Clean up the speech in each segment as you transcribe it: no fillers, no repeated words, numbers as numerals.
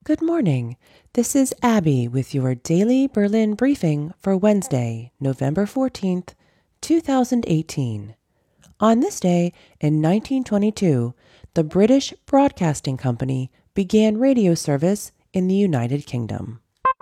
Good morning. This is Abby with your daily Berlin briefing for Wednesday, November 14th, 2018. On this day in 1922, the British Broadcasting Company began radio service in the United Kingdom.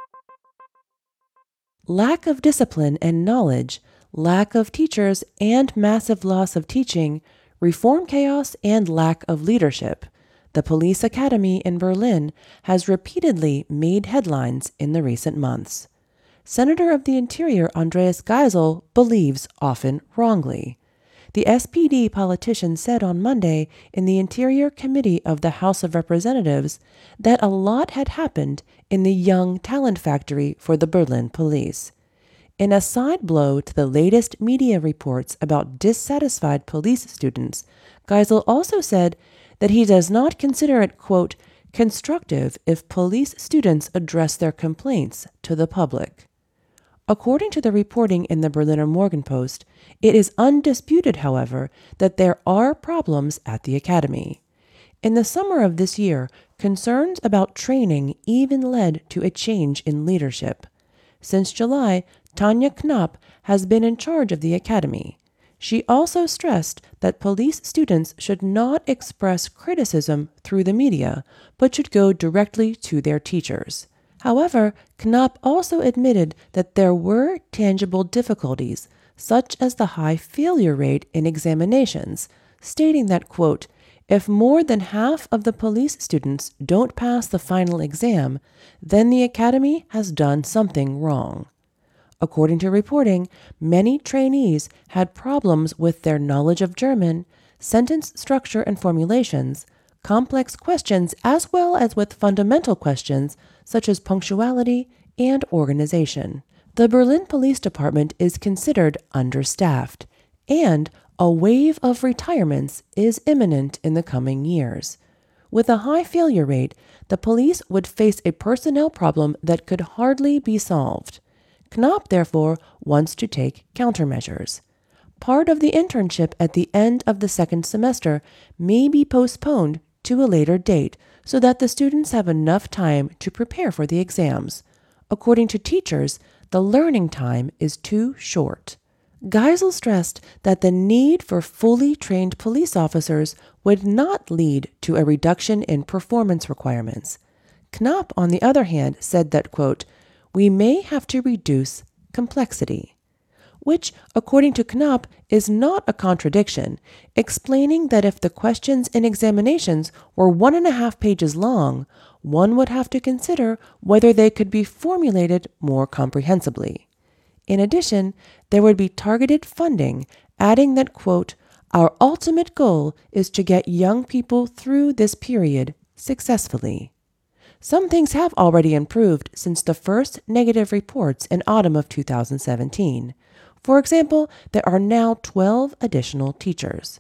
Lack of discipline and knowledge, lack of teachers and massive loss of teaching, reform chaos and lack of leadership. The police academy in Berlin has repeatedly made headlines in the recent months. Senator of the Interior Andreas Geisel believes, often wrongly. The SPD politician said on Monday in the Interior Committee of the House of Representatives that a lot had happened in the young talent factory for the Berlin police. In a side blow to the latest media reports about dissatisfied police students, Geisel also said that he does not consider it, quote, constructive if police students address their complaints to the public. According to the reporting in the Berliner Morgenpost, it is undisputed, however, that there are problems at the academy. In the summer of this year, concerns about training even led to a change in leadership. Since July, Tanja Knapp has been in charge of the academy. She also stressed that police students should not express criticism through the media, but should go directly to their teachers. However, Knapp also admitted that there were tangible difficulties, such as the high failure rate in examinations, stating that, quote, if more than half of the police students don't pass the final exam, then the academy has done something wrong. According to reporting, many trainees had problems with their knowledge of German, sentence structure and formulations, complex questions, as well as with fundamental questions such as punctuality and organization. The Berlin Police Department is considered understaffed, and a wave of retirements is imminent in the coming years. With a high failure rate, the police would face a personnel problem that could hardly be solved. Knapp, therefore, wants to take countermeasures. Part of the internship at the end of the second semester may be postponed to a later date so that the students have enough time to prepare for the exams. According to teachers, the learning time is too short. Geisel stressed that the need for fully trained police officers would not lead to a reduction in performance requirements. Knapp, on the other hand, said that, quote, we may have to reduce complexity, which, according to Knapp, is not a contradiction, explaining that if the questions in examinations were 1.5 pages long, one would have to consider whether they could be formulated more comprehensibly. In addition, there would be targeted funding, adding that, quote, our ultimate goal is to get young people through this period successfully. Some things have already improved since the first negative reports in autumn of 2017. For example, there are now 12 additional teachers.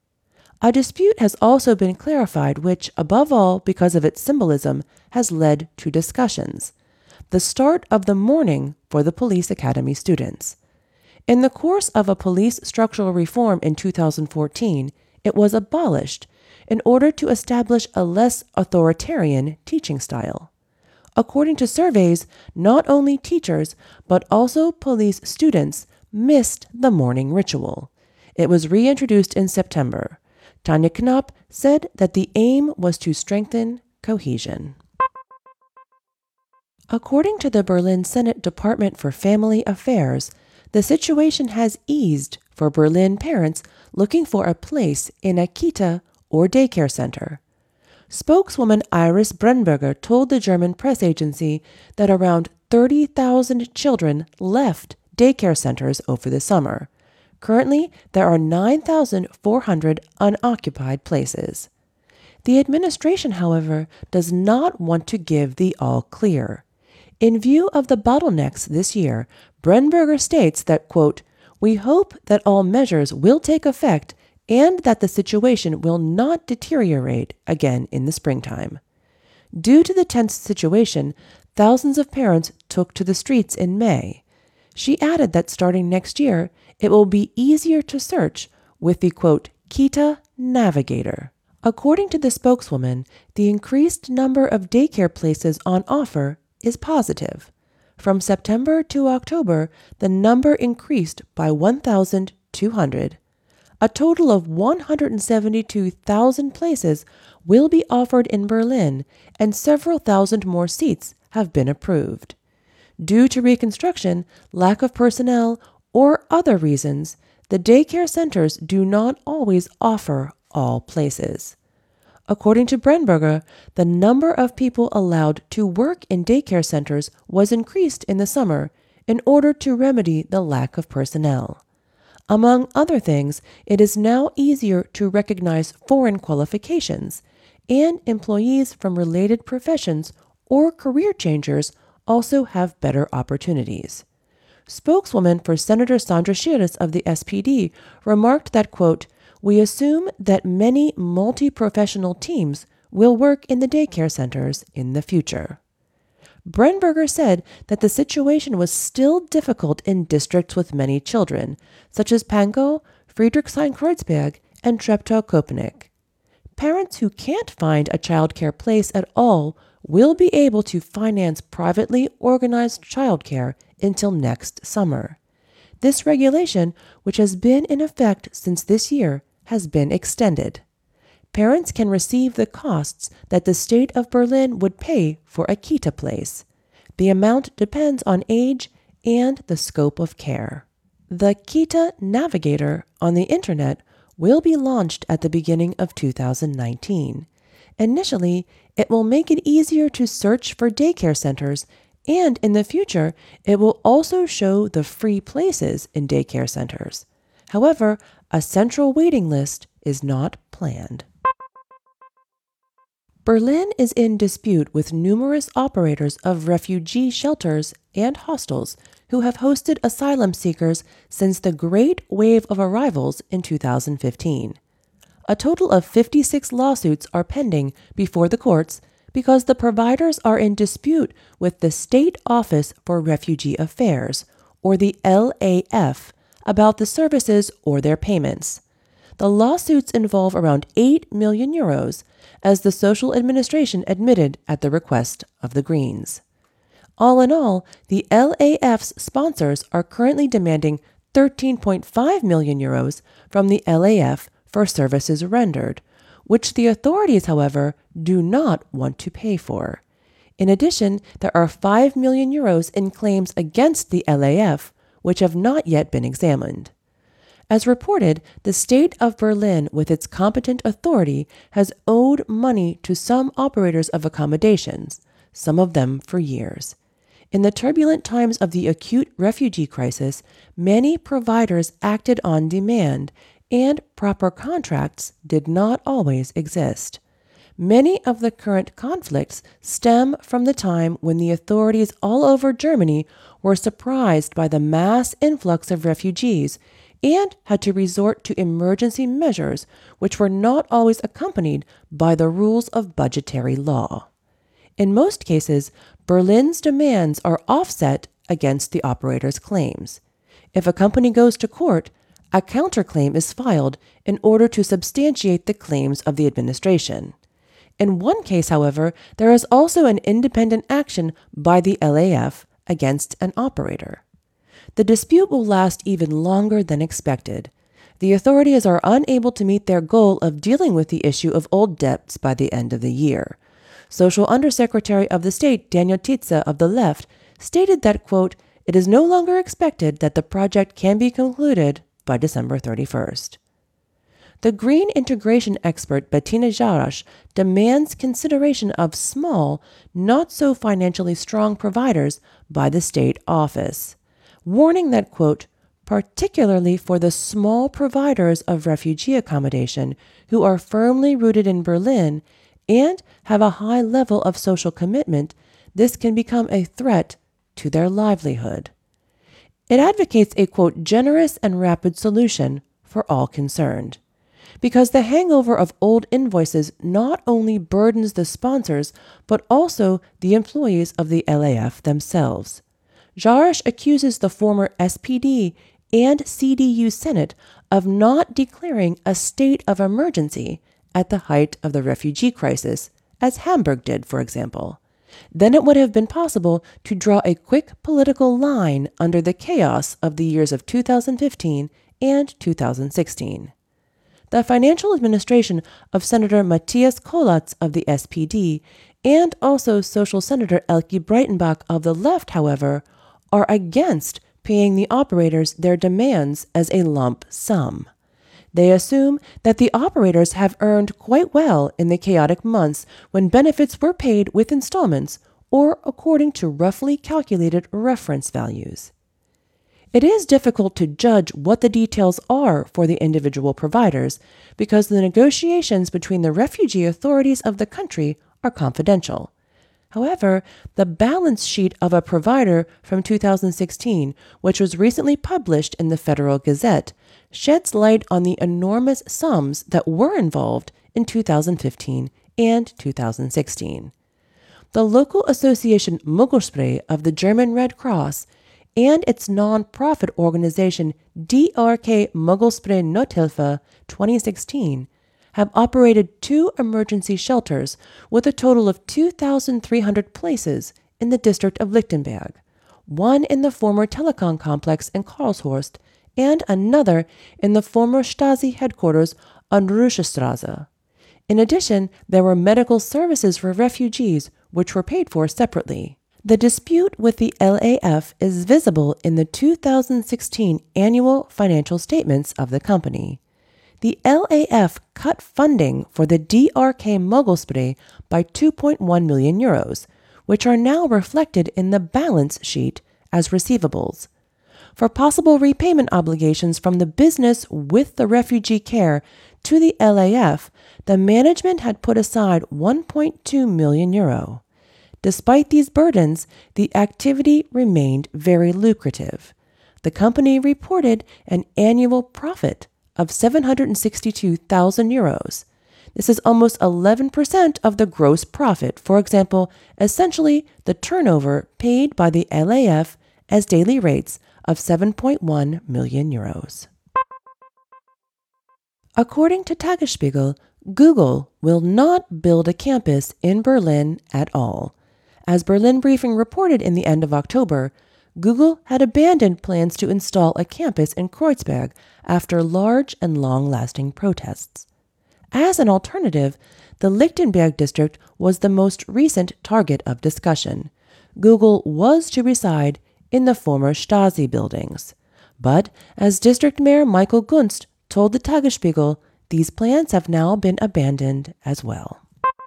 A dispute has also been clarified which, above all because of its symbolism, has led to discussions. The start of the mourning for the police academy students. In the course of a police structural reform in 2014, it was abolished in order to establish a less authoritarian teaching style. According to surveys, not only teachers, but also police students missed the morning ritual. It was reintroduced in September. Tanja Knapp said that the aim was to strengthen cohesion. According to the Berlin Senate Department for Family Affairs, the situation has eased for Berlin parents looking for a place in a kita or daycare center. Spokeswoman Iris Brennberger told the German press agency that around 30,000 children left daycare centers over the summer. Currently, there are 9,400 unoccupied places. The administration, however, does not want to give the all clear. In view of the bottlenecks this year, Brennberger states that, quote, we hope that all measures will take effect and that the situation will not deteriorate again in the springtime. Due to the tense situation, thousands of parents took to the streets in May. She added that starting next year, it will be easier to search with the, quote, Kita Navigator, According to the spokeswoman, the increased number of daycare places on offer is positive. From September to October, the number increased by 1,200. A total of 172,000 places will be offered in Berlin, and several thousand more seats have been approved. Due to reconstruction, lack of personnel, or other reasons, the daycare centers do not always offer all places. According to Brenberger, the number of people allowed to work in daycare centers was increased in the summer in order to remedy the lack of personnel. Among other things, it is now easier to recognize foreign qualifications, and employees from related professions or career changers also have better opportunities. Spokeswoman for Senator Sandra Schiris of the SPD remarked that, quote, "We assume that many multi-professional teams will work in the daycare centers in the future." Brenberger said that the situation was still difficult in districts with many children, such as Pankow, Friedrichshain-Kreuzberg, and Treptow-Köpenick. Parents who can't find a childcare place at all will be able to finance privately organized childcare until next summer. This regulation, which has been in effect since this year, has been extended. Parents can receive the costs that the state of Berlin would pay for a Kita place. The amount depends on age and the scope of care. The Kita Navigator on the Internet will be launched at the beginning of 2019. Initially, it will make it easier to search for daycare centers, and in the future, it will also show the free places in daycare centers. However, a central waiting list is not planned. Berlin is in dispute with numerous operators of refugee shelters and hostels who have hosted asylum seekers since the Great Wave of Arrivals in 2015. A total of 56 lawsuits are pending before the courts because the providers are in dispute with the State Office for Refugee Affairs, or the LAF, about the services or their payments. The lawsuits involve around 8 million euros, as the social administration admitted at the request of the Greens. All in all, the LAF's sponsors are currently demanding 13.5 million euros from the LAF for services rendered, which the authorities, however, do not want to pay for. In addition, there are 5 million euros in claims against the LAF, which have not yet been examined. As reported, the state of Berlin, with its competent authority, has owed money to some operators of accommodations, some of them for years. In the turbulent times of the acute refugee crisis, many providers acted on demand, and proper contracts did not always exist. Many of the current conflicts stem from the time when the authorities all over Germany were surprised by the mass influx of refugees and had to resort to emergency measures which were not always accompanied by the rules of budgetary law. In most cases, Berlin's demands are offset against the operator's claims. If a company goes to court, a counterclaim is filed in order to substantiate the claims of the administration. In one case, however, there is also an independent action by the LAF against an operator. The dispute will last even longer than expected. The authorities are unable to meet their goal of dealing with the issue of old debts by the end of the year. Social Undersecretary of the State Daniel Tietze of the Left stated that, quote, "It is no longer expected that the project can be concluded by December 31st. The green integration expert Bettina Jarasch demands consideration of small, not so financially strong providers by the state office, warning that, quote, "particularly for the small providers of refugee accommodation who are firmly rooted in Berlin and have a high level of social commitment, this can become a threat to their livelihood." It advocates a, quote, "generous and rapid solution for all concerned," because the hangover of old invoices not only burdens the sponsors, but also the employees of the LAF themselves. Jarasch accuses the former SPD and CDU Senate of not declaring a state of emergency at the height of the refugee crisis, as Hamburg did, for example. Then it would have been possible to draw a quick political line under the chaos of the years of 2015 and 2016. The financial administration of Senator Matthias Kollatz of the SPD and also Social Senator Elke Breitenbach of the left, however, are against paying the operators their demands as a lump sum. They assume that the operators have earned quite well in the chaotic months when benefits were paid with installments or according to roughly calculated reference values. It is difficult to judge what the details are for the individual providers because the negotiations between the refugee authorities of the country are confidential. However, the balance sheet of a provider from 2016, which was recently published in the Federal Gazette, sheds light on the enormous sums that were involved in 2015 and 2016. The local association Muggelspray of the German Red Cross and its non-profit organization DRK Muggelspray Nothilfe 2016 have operated 2 emergency shelters with a total of 2,300 places in the district of Lichtenberg, one in the former Telekom complex in Karlshorst and another in the former Stasi headquarters on Ruschestrasse. In addition, there were medical services for refugees, which were paid for separately. The dispute with the LAF is visible in the 2016 annual financial statements of the company. The LAF cut funding for the DRK Muggelspray by 2.1 million euros, which are now reflected in the balance sheet as receivables. For possible repayment obligations from the business with the refugee care to the LAF, the management had put aside 1.2 million euro. Despite these burdens, the activity remained very lucrative. The company reported an annual profit of 762,000 euros. This is almost 11% of the gross profit, for example, essentially the turnover paid by the LAF as daily rates of 7.1 million euros. According to Tagesspiegel, Google will not build a campus in Berlin at all. As Berlin Briefing reported in the end of October, Google had abandoned plans to install a campus in Kreuzberg after large and long-lasting protests. As an alternative, the Lichtenberg district was the most recent target of discussion. Google was to reside in the former Stasi buildings. But, as District Mayor Michael Gunst told the Tagesspiegel, these plans have now been abandoned as well.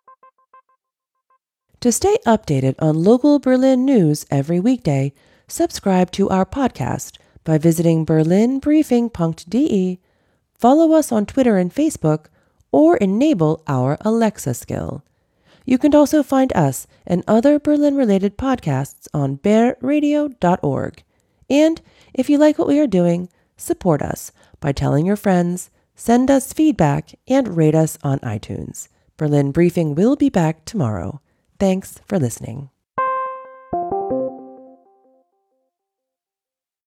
To stay updated on local Berlin news every weekday, subscribe to our podcast by visiting berlinbriefing.de, follow us on Twitter and Facebook, or enable our Alexa skill. You can also find us and other Berlin-related podcasts on bearradio.org. And if you like what we are doing, support us by telling your friends, send us feedback, and rate us on iTunes. Berlin Briefing will be back tomorrow. Thanks for listening.